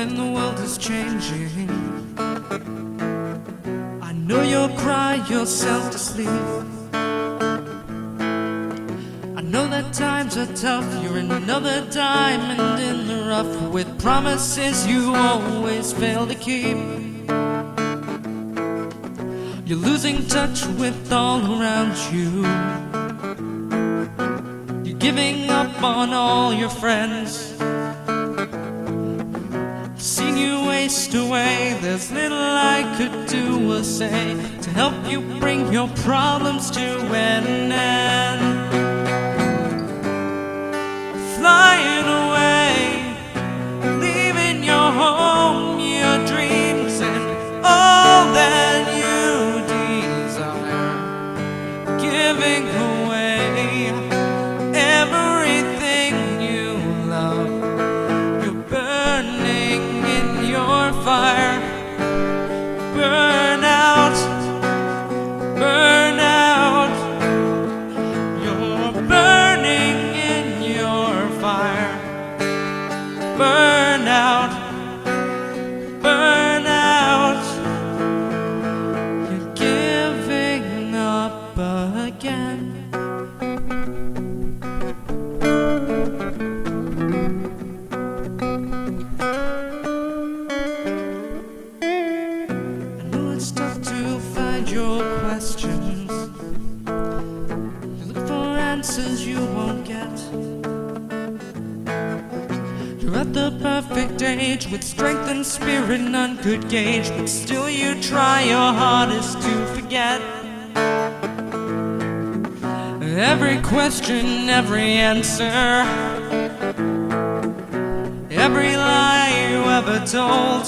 when the world is changing. I know you'll cry yourself to sleep. I know that times are tough, you're another diamond in the rough, with promises you always fail to keep. You're losing touch with all around you. You're giving up on all your friends. Seen you waste away, there's little I could do or say to help you bring your problems to an end. Flying away, leaving your home, your dreams, and all that you desire. Giving away everything you love. You're burning in your fire. Burn out, burn out. You're burning in your fire. Burn out, burn out. You're giving up again. I know it's tough to find your questions. You look for answers you won't get. You're at the perfect age, with strength and spirit none could gauge, but still you try your hardest to forget. Every question, every answer, every lie you ever told,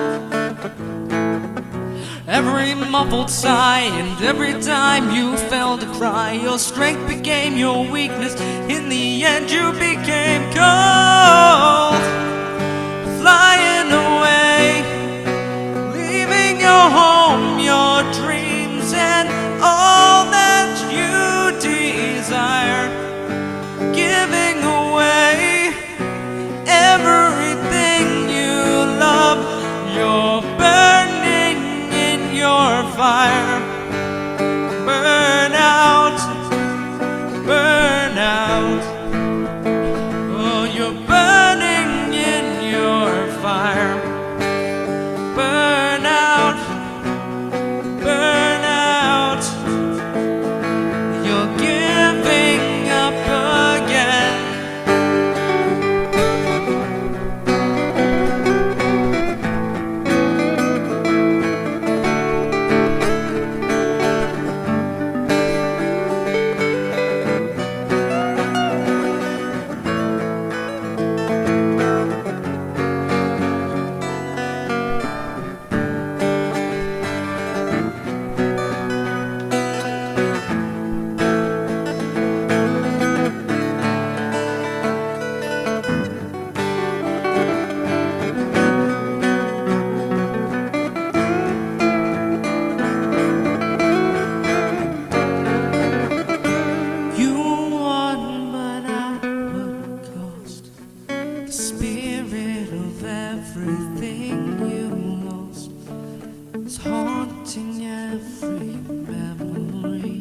every muffled sigh, and every time you fell to cry, your strength became your weakness. In the end you became cold. Flying away, leaving your home, your dreams, and all that you desire. Giving away everything you love. You're burning in your fire. Burn out, burn out. Oh, you're burning in your fire. Burn out, burn out. You're giving up again. Everything you lost is haunting every memory.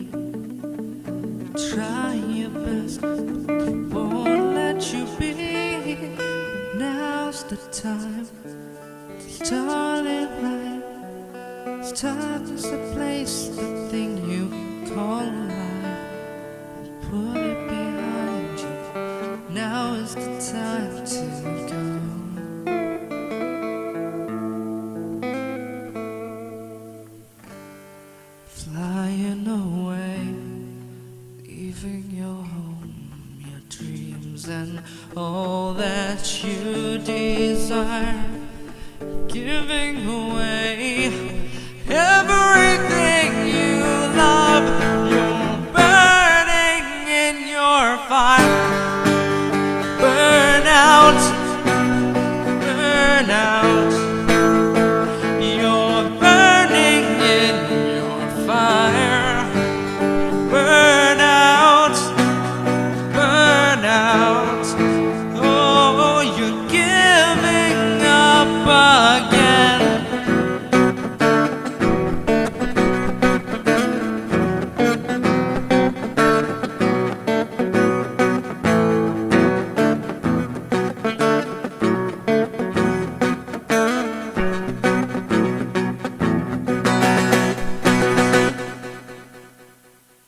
Try your best, but they won't let you be. Now's the time to start it right. It's time to place the thing you call life and put it behind you. Now is the time to go. Flying away, leaving your home, your dreams, and all that you desire. Giving away every